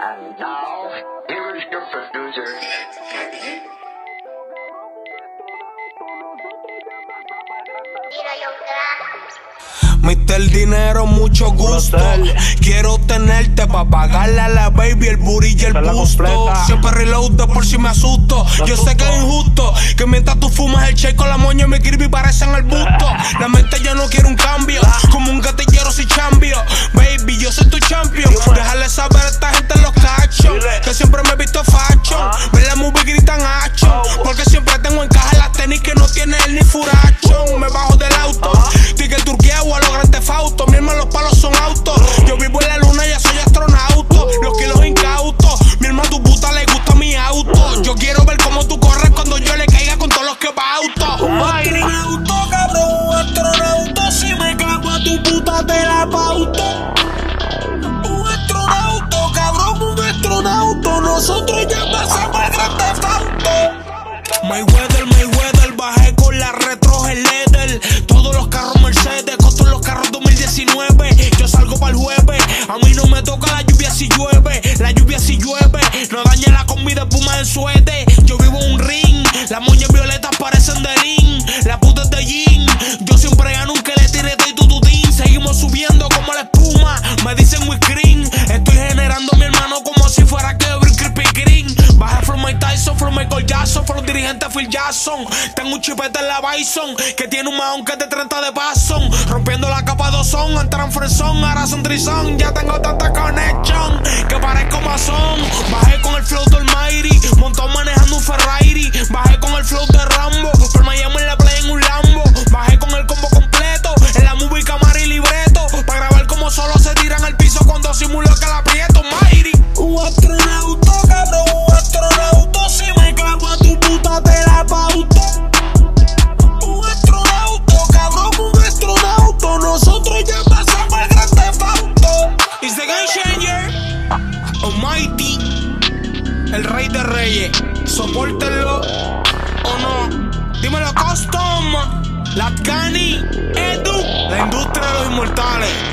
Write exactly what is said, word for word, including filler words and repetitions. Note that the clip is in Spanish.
And now, here is your producer. mister Dinero, mucho gusto. Quiero tenerte pa' pagarle a la baby el booty y el busto. Siempre reload por si me asusto. Yo sé que es injusto que mientras tú fumas el check con la moña y mi kirby parecen el busto. La mente ya no quiere un cambio, como un gatillero sin cambio. Baby, yo soy tu champion. Déjale saber a esta gente en los cachos que siempre me he visto facho. Ven la movie gritan hacho, porque siempre tengo en caja las tenis que no tiene él ni furacho. Me bajo del auto, ticket turqueo a los grandes fautos. Mi hermano, los palos son autos. Yo vivo en la luna, ya soy astronauta. Los kilos incautos. Mi hermano, tu puta le gusta mi auto. Yo quiero ver cómo tú corres cuando yo le caiga con todos los que pauto. Un astronauta, cabrón, un astronauta. Si me cago a tu puta te la pauto. Un astronauta, cabrón, un astronauta. Nosotros ya pasamos el gran Theft Auto. Mayweather, Mayweather, bajé con la retro L E D R. Todos los carros Mercedes, con todos los carros dos mil diecinueve. Yo salgo para el jueves, a mí no me toca la lluvia si llueve. La lluvia si llueve, no dañe la comida, espuma en suete. Yo vivo en un ring, las moñas violetas parecen de Lin. La puta es de jean, yo siempre gano un que le tire y tututín. Seguimos subiendo como la espuma, me dicen Wiscreen. Estoy generando a mi hermano como si fuera Kevin Creepy Green. Bajé from Mike Tyson, from Michael Jackson, from dirigente Phil Jackson. Tengo un chipete en la Bison que tiene un mahón que es de treinta de Passon. Rompiendo la capa de ozón, entran fresón, ahora son trizón. Ya tengo tanta connection que parezco masón. Bajé con el flow del Almighty, montado manejando un Ferrari. Bajé con el flow de Rambo, por Miami en la playa en un Lambo. Bajé con el combo completo, en la movie, cámara y libreto. Pa' grabar como solo se tiran al piso cuando simulo que la aprieto, Mighty. Un astronauta, cabrón, un astronauta. Si me clavo a tu puta te la pauto. Un astronauta, cabrón, un astronauta. Nosotros ya pasamos el gran Theft Auto. It's the game changer, Almighty, el rey de reyes. Sopórtenlo o no. Dímelo, Custom, Latcani, Edu, la industria de los inmortales.